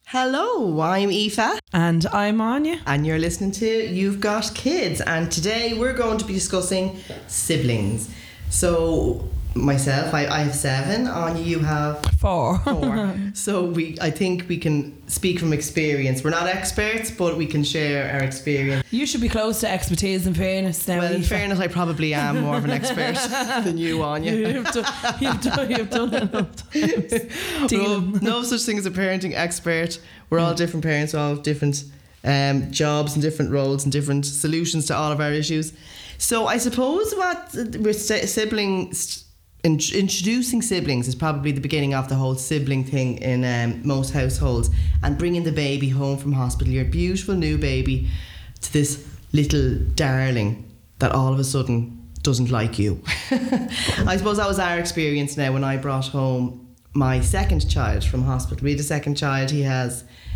Hello, I'm Aoife. And I'm Anya. And you're listening to You've Got Kids. And today we're going to be discussing siblings. So, myself, I have 7. Anya, you have 4. So, I think we can speak from experience. We're not experts, but we can share our experience. You should be close to expertise in fairness now, Well, in Aoife. fairness, I probably am more of an expert than you, Anya. You've done it enough times. Well, no such thing as a parenting expert. We're all different parents, all different jobs and different roles and different solutions to all of our issues. So I suppose what introducing siblings is probably the beginning of the whole sibling thing in most households, and bringing the baby home from hospital, your beautiful new baby, to this little darling that all of a sudden doesn't like you. I suppose that was our experience now when I brought home my second child from hospital. We had a second child. He had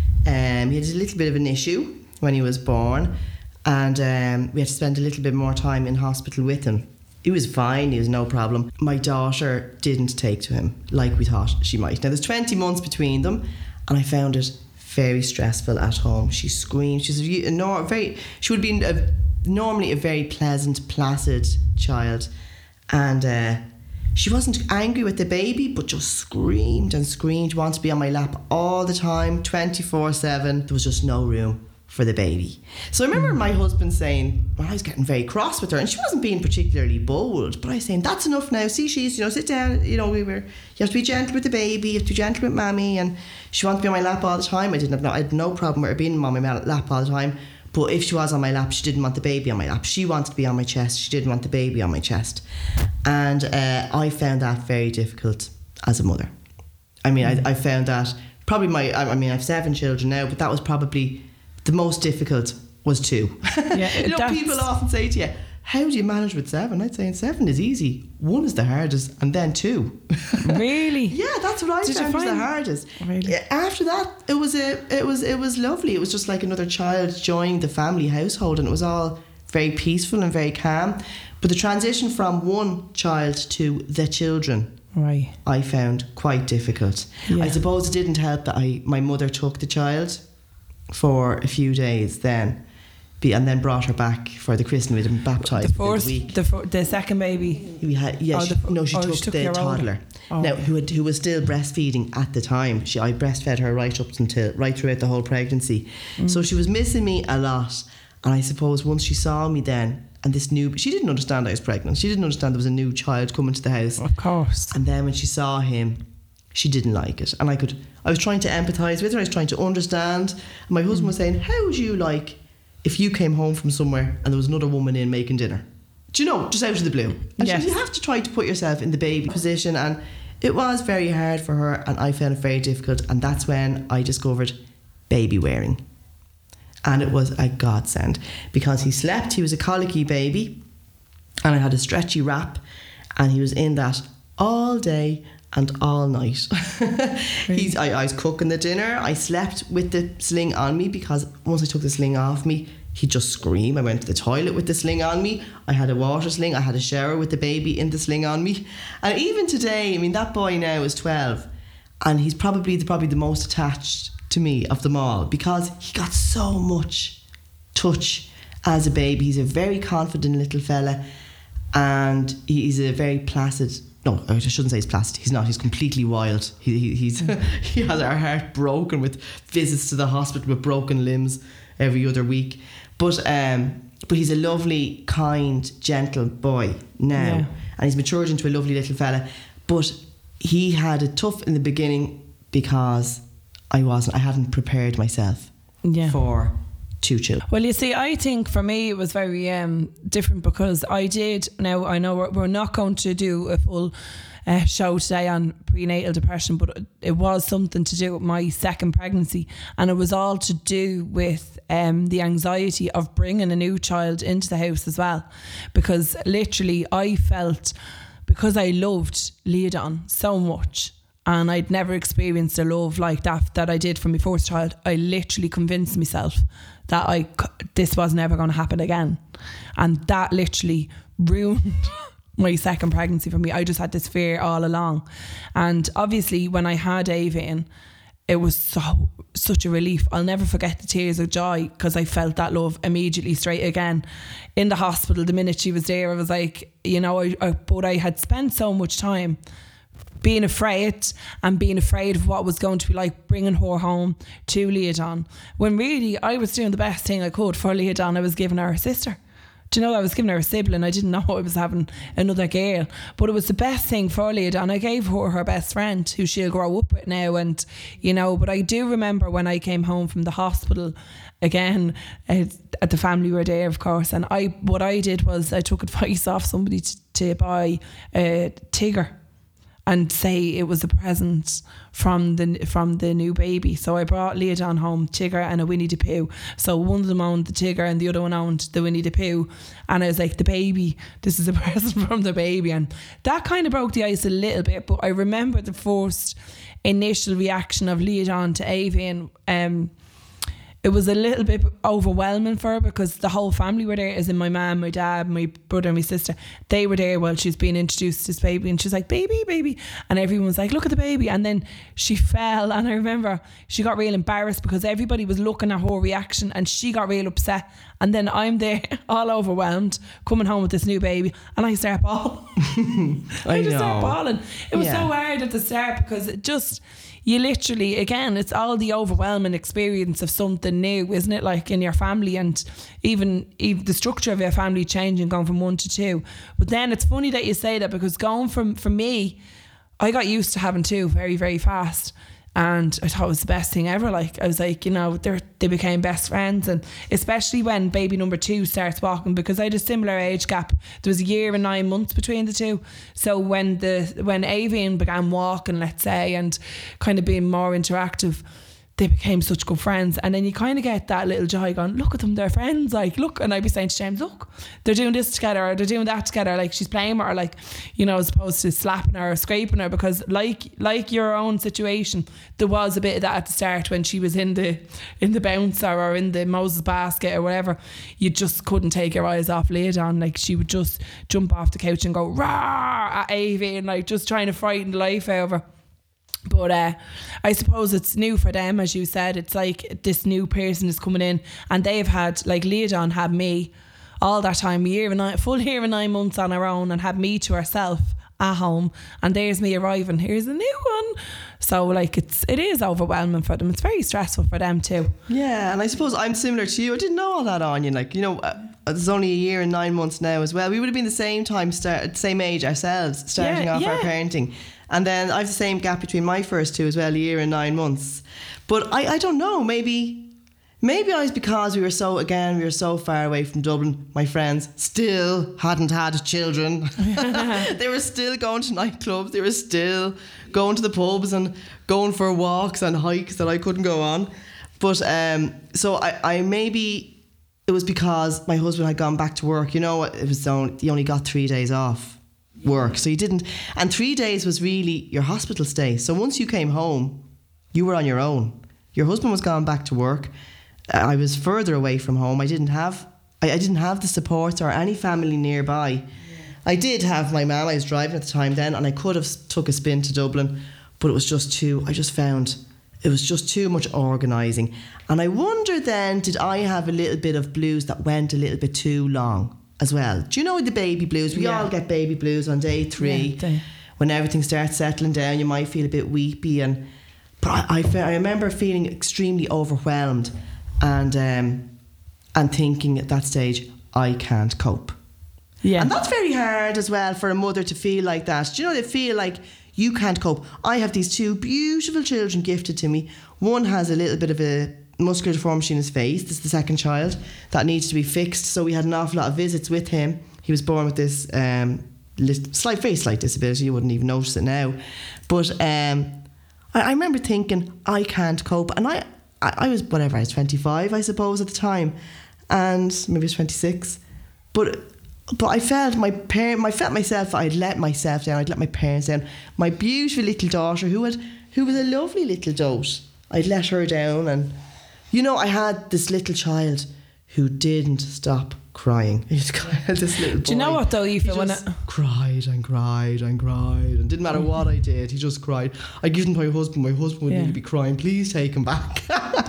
a little bit of an issue when he was born, and we had to spend a little bit more time in hospital with him. He was fine, he was no problem. My daughter didn't take to him like we thought she might. Now there's 20 months between them, and I found it very stressful at home. She screamed. She would be normally a very pleasant, placid child, and she wasn't angry with the baby, but just screamed and screamed, wanted to be on my lap all the time, 24/7. There was just no room for the baby. So I remember my husband saying, well, I was getting very cross with her, and she wasn't being particularly bold, but I was saying, that's enough now. See, she's, sit down. You have to be gentle with the baby, you have to be gentle with mommy, and she wanted to be on my lap all the time. I had no problem with her being on my lap all the time. But if she was on my lap, she didn't want the baby on my lap. She wanted to be on my chest. She didn't want the baby on my chest. And I found that very difficult as a mother. I mean, I found that probably I have 7 children now, but that was probably the most difficult was 2. Yeah, people often say to you, how do you manage with 7? I'd say 7 is easy. 1 is the hardest, and then 2. Really? Yeah, that's what I found was the hardest. Really? After that, it was lovely. It was just like another child joining the family household, and it was all very peaceful and very calm. But the transition from one child to the children, right, I found quite difficult. Yeah. I suppose it didn't help that my mother took the child for a few days then, and then brought her back for the christening. We'd been baptised within a week. The second baby. She took the toddler. Now, who was still breastfeeding at the time. I breastfed her right throughout the whole pregnancy. So she was missing me a lot. And I suppose once she saw me then, and she didn't understand I was pregnant. She didn't understand there was a new child coming to the house. Of course. And then when she saw him, she didn't like it. And I was trying to empathise with her. I was trying to understand. And my husband was saying, how would you like if you came home from somewhere and there was another woman in making dinner? Do you know, just out of the blue. And yes. You have to try to put yourself in the baby position, and it was very hard for her, and I found it very difficult. And that's when I discovered baby wearing. And it was a godsend, because he was a colicky baby, and I had a stretchy wrap, and he was in that all day and all night. Really? I was cooking the dinner. I slept with the sling on me, because once I took the sling off me, he'd just scream. I went to the toilet with the sling on me. I had a water sling. I had a shower with the baby in the sling on me. And even today, that boy now is 12, and he's probably the most attached to me of them all, because he got so much touch as a baby. He's a very confident little fella, and he's a very placid. No, I shouldn't say he's placid. He's not. He's completely wild. He has our heart broken with visits to the hospital with broken limbs every other week. But he's a lovely, kind, gentle boy now, yeah. And he's matured into a lovely little fella. But he had it tough in the beginning, because I hadn't prepared myself for 2 children. Well, you see, I think for me it was very different, because I know we're not going to do a full show today on prenatal depression, but it was something to do with my second pregnancy, and it was all to do with the anxiety of bringing a new child into the house as well, because literally I felt, because I loved Leodon so much, and I'd never experienced a love like that I did from my first child, I literally convinced myself that this was never going to happen again. And that literally ruined my second pregnancy for me. I just had this fear all along. And obviously when I had Ava in, it was such a relief. I'll never forget the tears of joy because I felt that love immediately straight again in the hospital. The minute she was there, I was like, you know, but I had spent so much time being afraid of what was going to be like bringing her home to Leodon, when really I was doing the best thing I could for Leodon. I was giving her a sister. Do you know, I was giving her a sibling. I didn't know I was having another girl, but it was the best thing for Leodon. I gave her best friend who she'll grow up with now, and you know, but I do remember when I came home from the hospital again, at the family were there, of course, and what I did was I took advice off somebody to buy a Tigger and say it was a present from the new baby. So I brought Leodon home Tigger and a Winnie the Pooh. So one of them owned the Tigger and the other one owned the Winnie the Pooh. And I was like, the baby, this is a present from the baby. And that kind of broke the ice a little bit. But I remember the first initial reaction of Leodon to Aoibhinn. It was a little bit overwhelming for her because the whole family were there, as in my mum, my dad, my brother and my sister. They were there while she was being introduced to this baby, and she was like, baby, and everyone was like, look at the baby. And then she fell, and I remember she got real embarrassed because everybody was looking at her reaction and she got real upset. And then I'm there all overwhelmed coming home with this new baby, and I start bawling. I just start bawling. It was so hard at the start because it just, you literally, again, it's all the overwhelming experience of something new, isn't it? Like in your family, and even the structure of your family changing, going from 1 to 2. But then it's funny that you say that, because going for me, I got used to having 2 very, very fast. And I thought it was the best thing ever. Like, I was like, you know, they became best friends. And especially when baby number 2 starts walking, because I had a similar age gap. There was a year and 9 months between the 2. So when Aoibhinn began walking, let's say, and kind of being more interactive, they became such good friends. And then you kind of get that little joy going, look at them, they're friends, like, look. And I'd be saying to James, look, they're doing this together, or they're doing that together, like she's playing with her, like, you know, as opposed to slapping her or scraping her. Because like your own situation, there was a bit of that at the start when she was in the bouncer or in the Moses basket or whatever. You just couldn't take your eyes off Leodon. Like, she would just jump off the couch and go rah at Aoibhinn, like just trying to frighten the life out of her. But I suppose it's new for them, as you said. It's like this new person is coming in, and they've had, like, Leodon had me all that time, full year and 9 months on her own, and had me to herself at home. And there's me arriving, here's a new one. So like it is overwhelming for them. It's very stressful for them too. Yeah, and I suppose I'm similar to you. I didn't know all that on you. Like, you know, it's only a year and 9 months now as well. We would have been the same age ourselves, starting off our parenting. And then I have the same gap between my first 2 as well, a year and 9 months. But I don't know, maybe I was, because we were so far away from Dublin. My friends still hadn't had children. They were still going to nightclubs. They were still going to the pubs and going for walks and hikes that I couldn't go on. But so I maybe it was because my husband had gone back to work. You know, he only got 3 days off work, so he didn't. And 3 days was really your hospital stay. So once you came home, you were on your own. Your husband was gone back to work. I was further away from home. I didn't have the support or any family nearby. Yeah. I did have my mum. I was driving at the time then, and I could have took a spin to Dublin, but it was just I just found it was just too much organising. And I wonder then, did I have a little bit of blues that went a little bit too long as well? Do you know the baby blues? We all get baby blues on day 3. When everything starts settling down, you might feel a bit weepy. But I remember feeling extremely overwhelmed and thinking at that stage, I can't cope. Yeah. And that's very hard as well for a mother to feel like that. Do you know, they feel like you can't cope. I have these 2 beautiful children gifted to me. One has a little bit of a muscular deformity in his face. This is the second child that needs to be fixed. So we had an awful lot of visits with him. He was born with this very slight disability. You wouldn't even notice it now. But I remember thinking, I can't cope. And I was, whatever, I was 25, I suppose, at the time. And maybe I was 26. But I felt myself, I'd let myself down, I'd let my parents down. My beautiful little daughter, who was a lovely little dote, I'd let her down. And, you know, I had this little child who didn't stop crying. He just had this little boy. Do you know what though, Aoife, when cried and cried and cried, and didn't matter what I did, he just cried. I give him to my husband would nearly be crying, please take him back.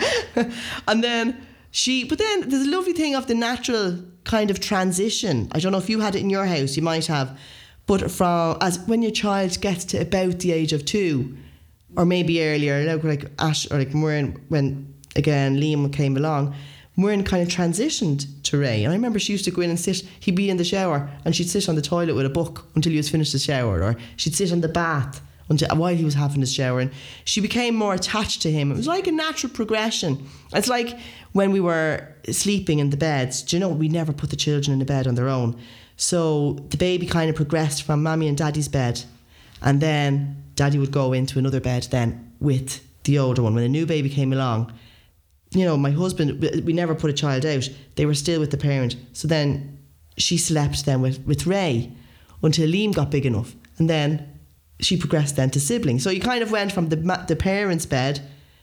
And then but then there's a lovely thing of the natural kind of transition. I don't know if you had it in your house, you might have, but when your child gets to about the age of 2, or maybe earlier, like Ash or like Muireann, when again Liam came along, Muireann kind of transitioned to Ray. And I remember she used to go in and sit, he'd be in the shower and she'd sit on the toilet with a book until he was finished the shower, or she'd sit in the bath while he was having his shower, and she became more attached to him. It was like a natural progression. It's like when we were sleeping in the beds, do you know, we never put the children in the bed on their own. So the baby kind of progressed from Mammy and Daddy's bed, and then Daddy would go into another bed then with the older one. When a new baby came along, you know, my husband, we never put a child out. They were still with the parent. So then she slept then with Ray until Liam got big enough. And then she progressed then to siblings. So you kind of went from the parents' bed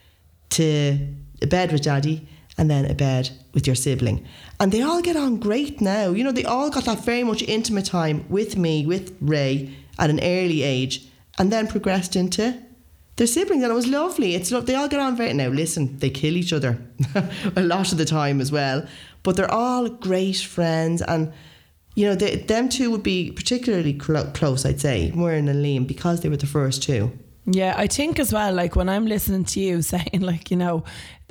to a bed with Daddy, and then a bed with your sibling. And they all get on great now. You know, they all got that very much intimate time with me, with Ray, at an early age, and then progressed into their siblings, and it was lovely. They all get on very... Now, listen, they kill each other a lot of the time as well, but they're all great friends, and you know, them two would be particularly close, I'd say, Muireann and Liam, because they were the first two. Yeah, I think as well, like when I'm listening to you saying, like, you know,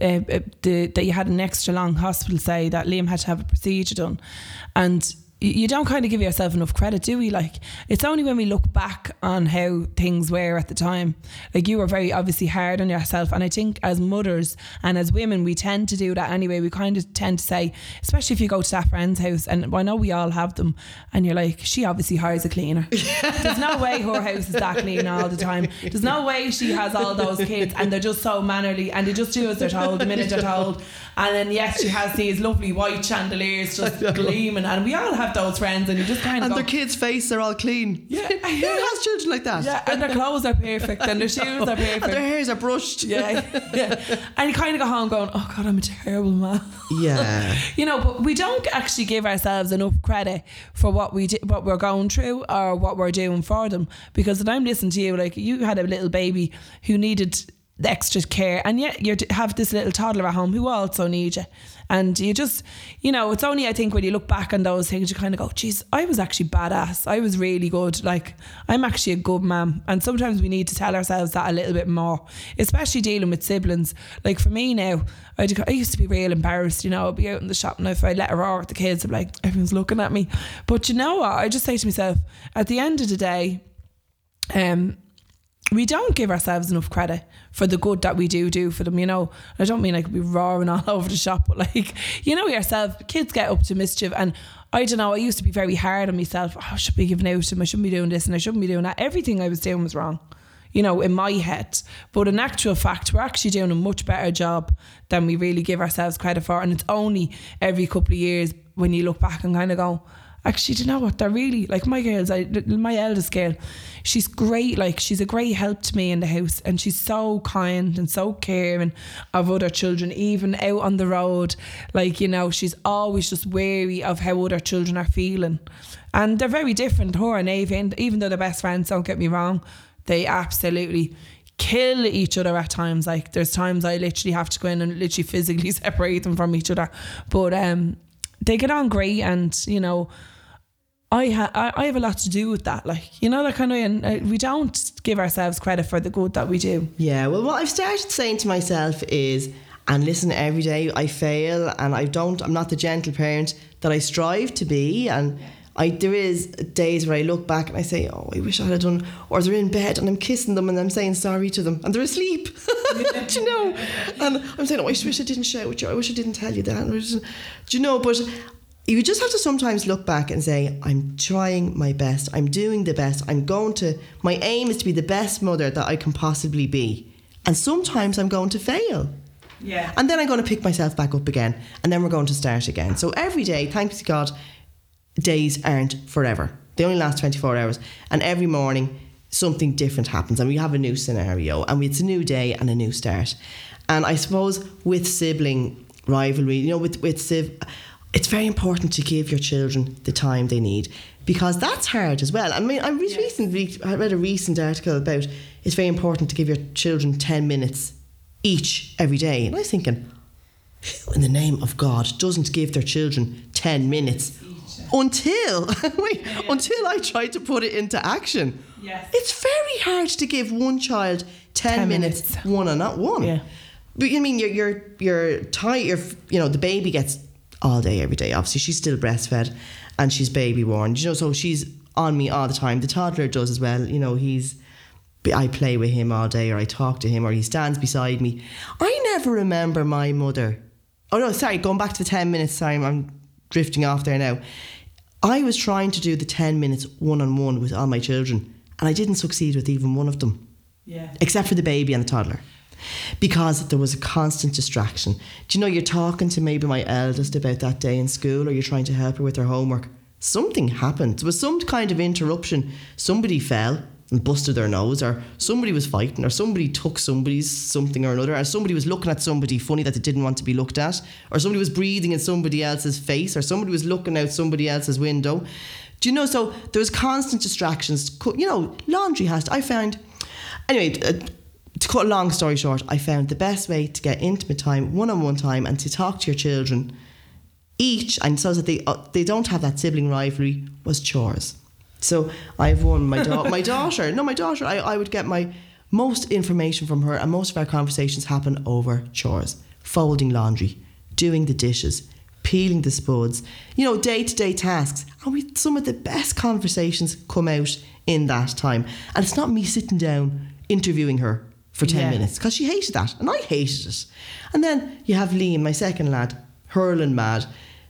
that you had an extra long hospital stay, that Liam had to have a procedure done, and you don't kind of give yourself enough credit, do we? Like, it's only when we look back on how things were at the time. Like, you were very obviously hard on yourself, and I think as mothers and as women, we tend to do that anyway. We kind of tend to say, especially if you go to that friend's house, and I know we all have them, and you're like, she obviously hires a cleaner. There's no way her house is that clean all the time. There's no way she has all those kids and they're just so mannerly and they just do as they're told the minute they're told. And then yes, she has these lovely white chandeliers just gleaming, and we all have those friends, and you just kind of and their kids' faces are all clean. Yeah. Who has children like that? Yeah, and their clothes are perfect and their shoes are perfect and their hairs are brushed. Yeah. And you kind of go home going, oh God, I'm a terrible man. Yeah. You know, but we don't actually give ourselves enough credit for what we're going through or what we're doing for them, because when I'm listening to you, like, you had a little baby who needed the extra care, and yet you have this little toddler at home who also needs you, and you just, you know, it's only, I think, when you look back on those things you kind of go, geez, I was actually badass, I was really good, like, I'm actually a good mum. And sometimes we need to tell ourselves that a little bit more, especially dealing with siblings. Like for me now, I used to be real embarrassed, you know, I'd be out in the shop and if I let her out with the kids, I'm like, everyone's looking at me. But you know what, I just say to myself, at the end of the day, we don't give ourselves enough credit for the good that we do for them, you know. I don't mean like be roaring all over the shop, but like, you know yourself, kids get up to mischief, and I don't know, I used to be very hard on myself. Oh, I should be giving out to them, I shouldn't be doing this and I shouldn't be doing that. Everything I was doing was wrong, you know, in my head. But in actual fact, we're actually doing a much better job than we really give ourselves credit for. And it's only every couple of years when you look back and kind of go, actually, do you know what, they're really, like, my girls, my eldest girl, she's great, like, she's a great help to me in the house, and she's so kind and so caring of other children, even out on the road, like, you know, she's always just wary of how other children are feeling. And they're very different, her and Ava, even though they're best friends, don't get me wrong, they absolutely kill each other at times. Like, there's times I literally have to go in and literally physically separate them from each other, but they get on great. And you know, I have a lot to do with that, like, you know, that kind of, and we don't give ourselves credit for the good that we do. Yeah, well, what I've started saying to myself is, and listen, every day I fail, and I'm not the gentle parent that I strive to be, and there is days where I look back and I say, oh, I wish I had done, or they're in bed and I'm kissing them and I'm saying sorry to them and they're asleep. Do you know? And I'm saying, oh, I wish I didn't shout you, I wish I didn't tell you that. Do you know? But you just have to sometimes look back and say, I'm trying my best, I'm doing the best, my aim is to be the best mother that I can possibly be. And sometimes I'm going to fail. Yeah. And then I'm going to pick myself back up again, and then we're going to start again. So every day, thanks to God, days aren't forever. They only last 24 hours. And every morning, something different happens, and we have a new scenario, and it's a new day and a new start. And I suppose with sibling rivalry, you know, with Siv, it's very important to give your children the time they need, because that's hard as well. I mean, I read a recent article about it's very important to give your children 10 minutes each every day. And I was thinking, who in the name of God doesn't give their children 10 minutes until I tried to put it into action? Yes. It's very hard to give one child 10 minutes one on not one. Yeah. But you mean you're tired, the baby gets all day every day. Obviously she's still breastfed and she's baby warned, so she's on me all the time. The toddler does as well. I play with him all day, or I talk to him, or he stands beside me. I never remember my mother. Oh no, sorry, going back to the 10 minutes. Sorry, I'm drifting off there now. I was trying to do the 10 minutes one-on-one with all my children, and I didn't succeed with even one of them. Yeah. Except for the baby and the toddler. Because there was a constant distraction. Do you know, you're talking to maybe my eldest about that day in school, or you're trying to help her with her homework. Something happened. There was some kind of interruption. Somebody fell and busted their nose, or somebody was fighting, or somebody took somebody's something or another, or somebody was looking at somebody funny that they didn't want to be looked at, or somebody was breathing in somebody else's face, or somebody was looking out somebody else's window. Do you know, so there was constant distractions. Laundry I found, anyway, to cut a long story short, I found the best way to get intimate time, one-on-one time, and to talk to your children each, and so that they don't have that sibling rivalry, was chores. So I've won my daughter. I would get my most information from her, and most of our conversations happen over chores. Folding laundry, doing the dishes, peeling the spuds, day-to-day tasks. And some of the best conversations come out in that time. And it's not me sitting down interviewing her for 10 minutes, because she hated that and I hated it. And then you have Liam, my second lad, hurling mad.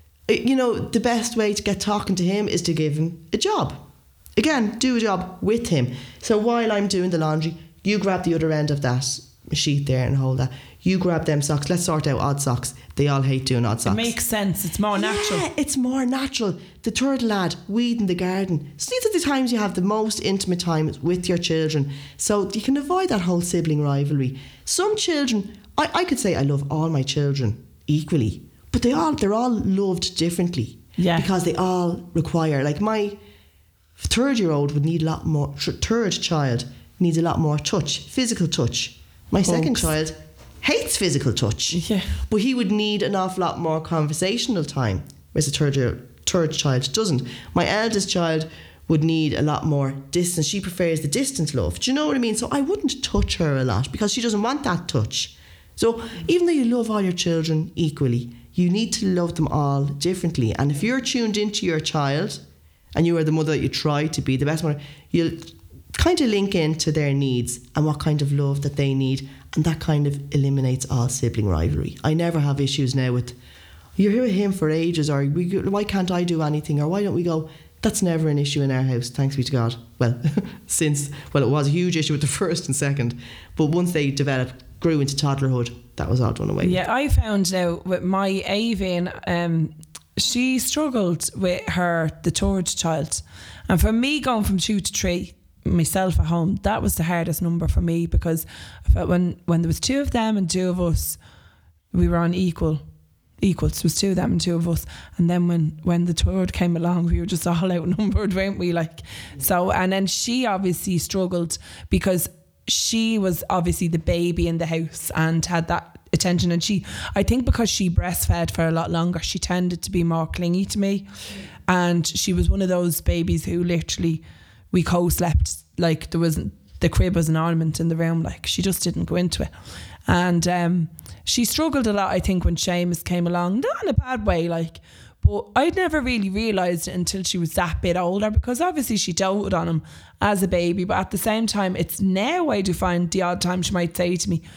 The best way to get talking to him is to give him a job. Again, do a job with him. So while I'm doing the laundry, you grab the other end of that sheet there and hold that. You grab them socks. Let's sort out odd socks. They all hate doing odd socks. It makes sense. It's more natural. Yeah, it's more natural. The third lad, weeding the garden. So these are the times you have the most intimate time with your children. So you can avoid that whole sibling rivalry. Some children, I could say I love all my children equally, but they're all loved differently. Yeah. Because they all require, like my third-year-old would need a lot more, third child needs a lot more touch, physical touch. My second child hates physical touch, but he would need an awful lot more conversational time, whereas the third child doesn't. My eldest child would need a lot more distance. She prefers the distant love. Do you know what I mean? So I wouldn't touch her a lot because she doesn't want that touch. So even though you love all your children equally, you need to love them all differently. And if you're tuned into your child and you are the mother that you try to be, the best mother, you'll kind of link into their needs and what kind of love that they need, and that kind of eliminates all sibling rivalry. I never have issues now with, you're here with him for ages, or why can't I do anything, or why don't we go? That's never an issue in our house, thanks be to God. Well, it was a huge issue with the first and second, but once they grew into toddlerhood, that was all done away. Yeah, I found now with my Avon, she struggled with the third child, and for me going from 2 to 3 myself at home, that was the hardest number for me, because I felt when there was 2 of them and 2 of us, we were on equals. There was 2 of them and 2 of us, and then when the third came along, we were just all outnumbered, weren't we? So, and then she obviously struggled because she was obviously the baby in the house and had that attention, and I think because she breastfed for a lot longer, she tended to be more clingy to me, and she was one of those babies who literally, we co-slept, like the crib was an ornament in the room, like she just didn't go into it. And she struggled a lot, I think, when Seamus came along, not in a bad way, but I'd never really realised it until she was that bit older, because obviously she doted on him as a baby, but at the same time, it's now I do find the odd time she might say to me,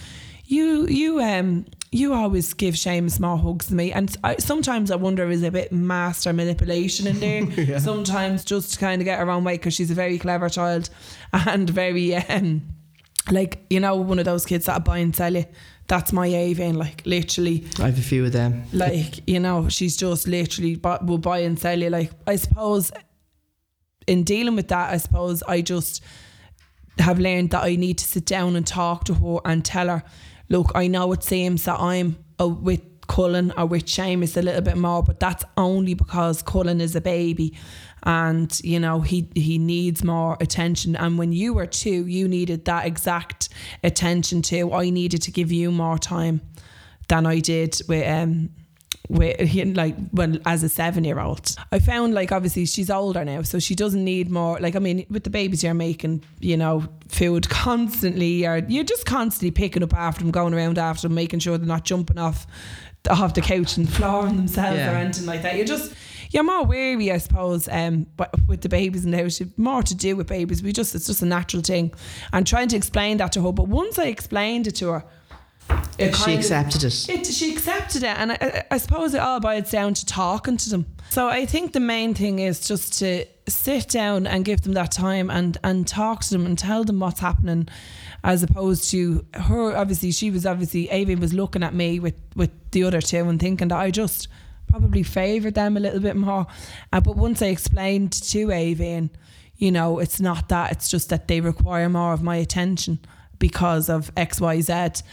you always give Seamus more hugs than me. And sometimes I wonder, is there a bit master manipulation in there? Yeah. Sometimes just to kind of get her own way, because she's a very clever child and very, one of those kids that'll buy and sell you. That's my Avon, literally. I have a few of them. She's just literally will buy and sell you. I suppose in dealing with that, I just have learned that I need to sit down and talk to her and tell her, look, I know it seems that I'm with Cullen or with Seamus a little bit more, but that's only because Cullen is a baby and, you know, he needs more attention. And when you were 2, you needed that exact attention too. I needed to give you more time than I did with like, well, as a 7-year-old. I found, like, obviously she's older now, so she doesn't need more, like, I mean, with the babies you're making, you know, food constantly, or you're just constantly picking up after them, going around after them, making sure they're not jumping off the couch and flooring themselves or anything like that. You're more wary, I suppose, but with the babies in the house. You've more to do with babies. It's just a natural thing. And trying to explain that to her, but once I explained it to her, she accepted it. She accepted it, and I suppose it all boils down to talking to them. So I think the main thing is just to sit down and give them that time and talk to them and tell them what's happening, as opposed to her. Obviously, Aoibhinn was looking at me with the other 2 and thinking that I just probably favoured them a little bit more. But once I explained to Aoibhinn, you know, it's not that, it's just that they require more of my attention because of XYZ.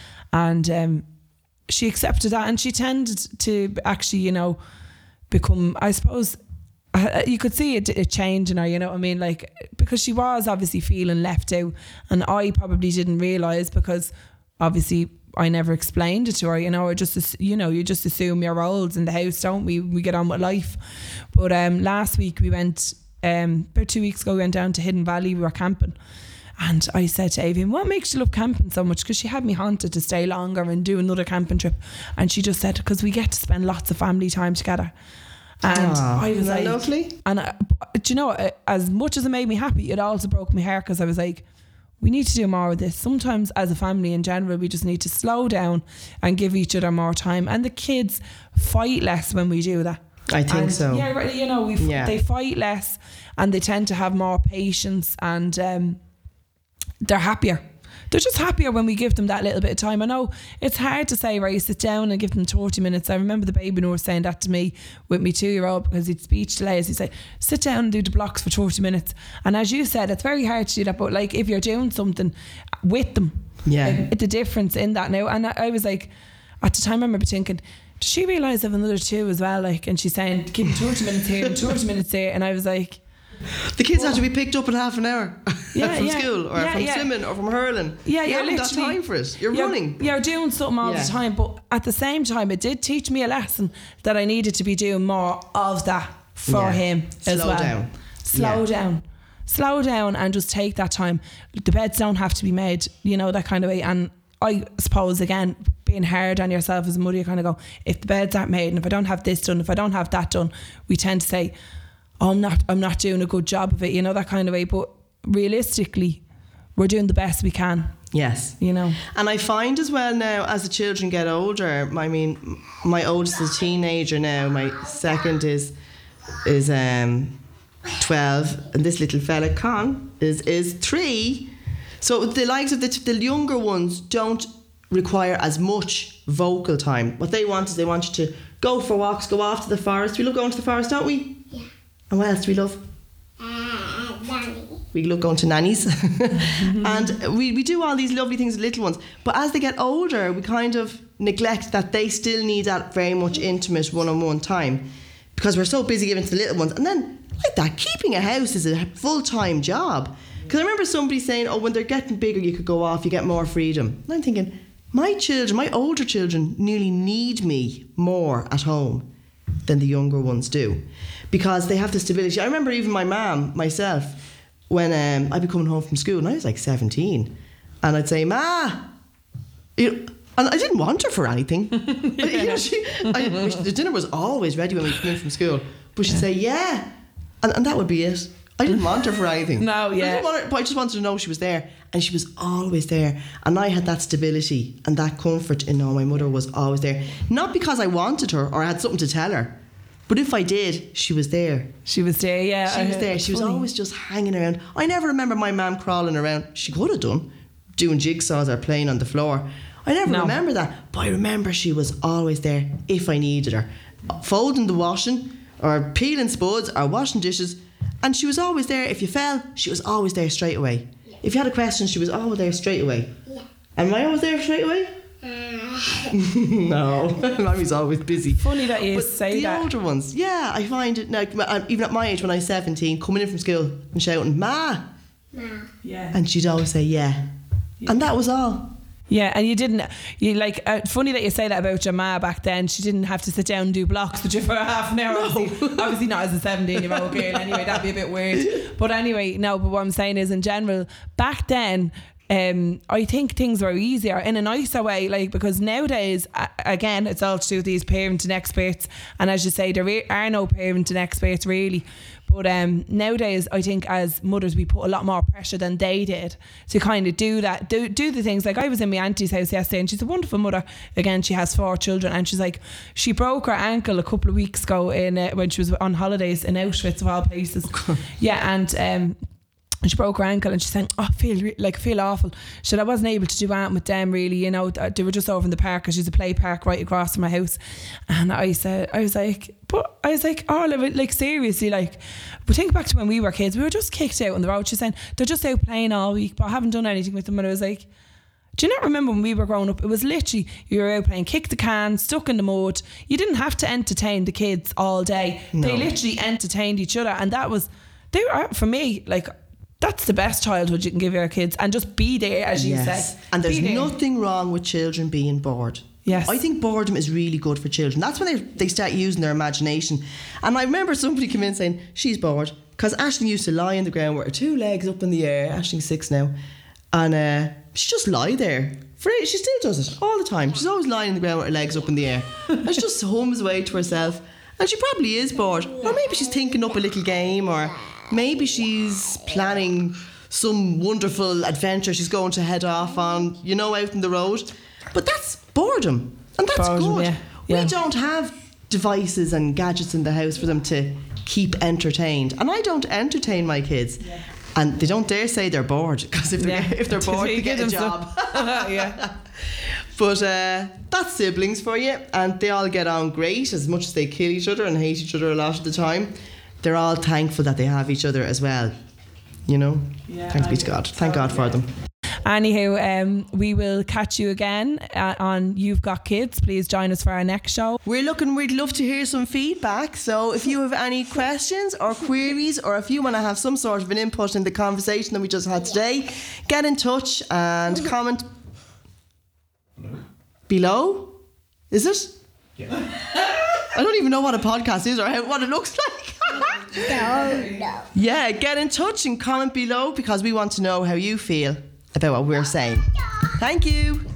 And she accepted that, and she tended to actually, you know, become, I suppose, you could see a change in her, you know what I mean? Like, because she was obviously feeling left out, and I probably didn't realise, because obviously I never explained it to her, you know, or just, you know, you just assume you're old in the house, don't we? We get on with life. But last week we went, about 2 weeks ago, we went down to Hidden Valley, we were camping. And I said to Aoibhinn, what makes you love camping so much? Because she had me haunted to stay longer and do another camping trip. And she just said, because we get to spend lots of family time together. And I was like, lovely. And do you know, as much as it made me happy, it also broke my heart, because I was like, we need to do more of this. Sometimes as a family in general, we just need to slow down and give each other more time. And the kids fight less when we do that. I think so. Yeah, you know, they fight less, and they tend to have more patience, and they're happier. They're just happier when we give them that little bit of time. I know it's hard to say, right, sit down and give them 30 minutes. I remember the baby was saying that to me with me 2-year-old, because he'd speech delays. He'd say, sit down and do the blocks for 30 minutes. And as you said, it's very hard to do that. But like, if you're doing something with them, the difference in that now. And I was like, at the time I remember thinking, does she realise I have another 2 as well? Like, and she's saying, give me 30 minutes here and 30 minutes there. And I was like, the kids have to be picked up in half an hour from school, or from swimming, or from hurling. Yeah, you haven't got time for it. You're running. You're doing something all the time. But at the same time, it did teach me a lesson that I needed to be doing more of that for him as well. Slow down and just take that time. The beds don't have to be made, you know, that kind of way. And I suppose, again, being hard on yourself as a mother, you kind of go, if the beds aren't made, and if I don't have this done, if I don't have that done, we tend to say, oh, I'm not doing a good job of it, you know, that kind of way. But realistically, we're doing the best we can. Yes. You know. And I find as well now, as the children get older, I mean, my oldest is a teenager now, my second is 12, and this little fella, Con, is 3. So the likes of the younger ones don't require as much vocal time. What they want is they want you to go for walks, go off to the forest. We love going to the forest, don't we? Yeah. And what else do we love? Nanny. We love going to nannies. And we do all these lovely things with little ones. But as they get older, we kind of neglect that they still need that very much intimate one-on-one time, because we're so busy giving to the little ones. And then, like that, keeping a house is a full-time job. Because I remember somebody saying, oh, when they're getting bigger, you could go off, you get more freedom. And I'm thinking, my older children nearly need me more at home than the younger ones do, because they have the stability. I remember even my mum, myself, when I'd be coming home from school, and I was like 17, and I'd say, Ma, and I didn't want her for anything. The dinner was always ready when we came in from school, but she'd say, yeah, and that would be it. I didn't want her for anything. No, yeah. But I just wanted to know she was there, and she was always there. And I had that stability and that comfort in knowing my mother was always there. Not because I wanted her or I had something to tell her, but if I did, she was there. She was there, yeah. She was there. She was always just hanging around. I never remember my mum crawling around. She could have done, doing jigsaws or playing on the floor. I never remember that. But I remember she was always there if I needed her. Folding the washing, or peeling spuds, or washing dishes. And she was always there. If you fell, she was always there straight away. Yeah. If you had a question, she was always there straight away. Yeah. Am I always there straight away? No, Mommy's always busy. Funny that you But say the that. older ones, yeah, I find it like even at my age when I was 17, coming in from school and shouting "Ma," Yeah. and she'd always say "Yeah," and that was all. Yeah, and you like, funny that you say that about your ma back then. She didn't have to sit down and do blocks with you for half an hour. Obviously not as a 17-year-old girl anyway, that'd be a bit weird. But anyway, no, but what I'm saying is in general, back then, I think things were easier in a nicer way, like, because nowadays, again, it's all to do with these parenting experts, and as you say, there are no parenting experts really. But nowadays, I think as mothers, we put a lot more pressure than they did to kind of do that, do the things. Like, I was in my auntie's house yesterday, and she's a wonderful mother. Again, she has 4 children, and she's like, she broke her ankle a couple of weeks ago in when she was on holidays in Auschwitz of all places. Yeah, and she broke her ankle, and she's saying, "Oh, I feel awful." She said, "I wasn't able to do anything with them really, you know. They were just over in the park, because she's a play park right across from my house." And I was like, "Oh, like seriously, like, but think back to when we were kids. We were just kicked out on the road." She's saying, "They're just out playing all week, but I haven't done anything with them." And I was like, do you not remember when we were growing up? It was literally, you were out playing kick the can, stuck in the mud. You didn't have to entertain the kids all day. No. They literally entertained each other, and that was, they were, for me, like, that's the best childhood you can give your kids, and just be there, as you say. And there's nothing wrong with children being bored. Yes. I think boredom is really good for children. That's when they start using their imagination. And I remember somebody came in saying, she's bored, because Aisling used to lie on the ground with her 2 legs up in the air. Aisling's 6 now. And she just lie there. She still does it all the time. She's always lying on the ground with her legs up in the air. And she just hums away to herself. And she probably is bored. Or maybe she's thinking up a little game, or maybe she's planning some wonderful adventure she's going to head off on, you know, out in the road. But that's boredom. And that's good. Yeah. We don't have devices and gadgets in the house for them to keep entertained. And I don't entertain my kids. Yeah. And they don't dare say they're bored, because if they're bored, they get a job. Yeah. But that's siblings for you. And they all get on great, as much as they kill each other and hate each other a lot of the time. They're all thankful that they have each other as well, you know. Thanks be to God. Thank God for them. Anyhow, we will catch you again on You've Got Kids. Please join us for our next show. We'd love to hear some feedback. So if you have any questions or queries, or if you want to have some sort of an input in the conversation that we just had today, get in touch and comment below. Is it? Yeah. I don't even know what a podcast is or what it looks like. No. Yeah, get in touch and comment below, because we want to know how you feel about what we're saying. Thank you.